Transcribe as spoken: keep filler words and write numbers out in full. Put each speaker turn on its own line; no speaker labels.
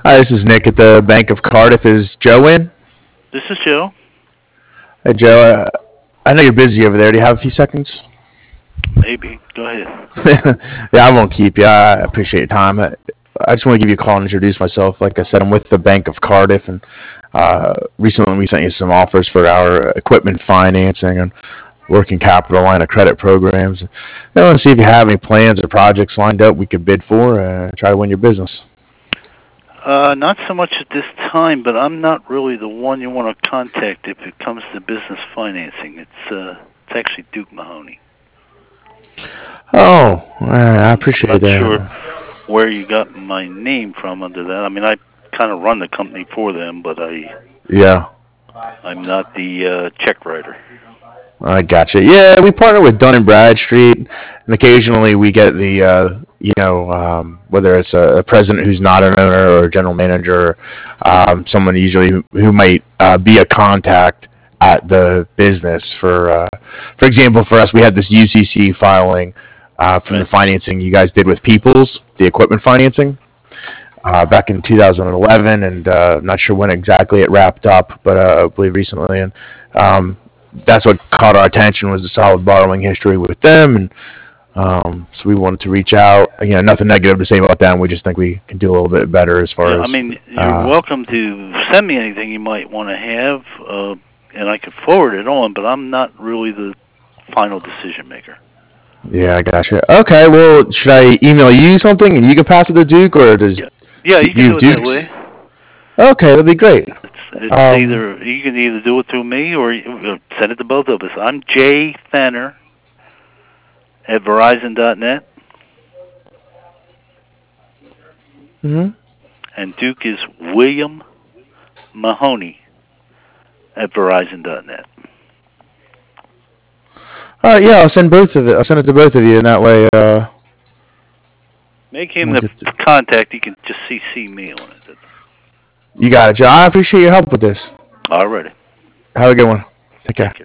Hi, this is Nick at the Bank of Cardiff. Is Joe in?
This is Joe.
Hey, Joe. Uh, I know you're busy over there. Do you have a few seconds?
Maybe. Go ahead.
Yeah, I won't keep you. I appreciate your time. I, I just want to give you a call and introduce myself. Like I said, I'm with the Bank of Cardiff, and uh, recently we sent you some offers for our equipment financing and working capital line of credit programs. I want to see if you have any plans or projects lined up we could bid for and try to win your business.
Uh, not so much at this time, but I'm not really the one you want to contact if it comes to business financing. It's uh, it's actually Duke Mahoney.
Oh, I
I'm
appreciate
not sure
that.
where you got my name from under that. I mean, I kind of run the company for them, but I
Yeah.
I'm not the uh, check writer.
I gotcha. Yeah, we partner with Dun and Bradstreet, and occasionally we get the, uh, you know, um, whether it's a, a president who's not an owner or a general manager, um, someone usually who, who might uh, be a contact at the business. For uh, for example, for us, we had this U C C filing uh, from the
Right.
financing you guys did with Peoples, the equipment financing. Uh, back in two thousand eleven, and uh, I'm not sure when exactly it wrapped up, but uh, I believe recently. And um, that's what caught our attention was the solid borrowing history with them, and um, so we wanted to reach out. You know, nothing negative to say about them. We just think we can do a little bit better as far
Yeah, I
as.
mean, you're
Uh,
welcome to send me anything you might want to have, uh, and I could forward it on, but I'm not really the final decision maker.
yeah, I gotcha. Okay, well, should I email you something and you can pass it to Duke, or does
Yeah, yeah,
do
you can
you
do
have
it that
Duke's?
way.
Okay, that'd be great.
It's it's
Um,
either you can either do it through me or you- uh, send it to both of us. I'm Jay Fenner at Verizon dot net,
mhm.
and Duke is William Mahoney at Verizon dot net.
All right, yeah, I'll send both of it. I'll send it to both of you, and that way, uh,
Make him
we'll
the
get to,
contact. You can just C C me on it.
you got it, Joe. I appreciate your help with this.
Alrighty.
Have a good one. Take
Take
care.
care.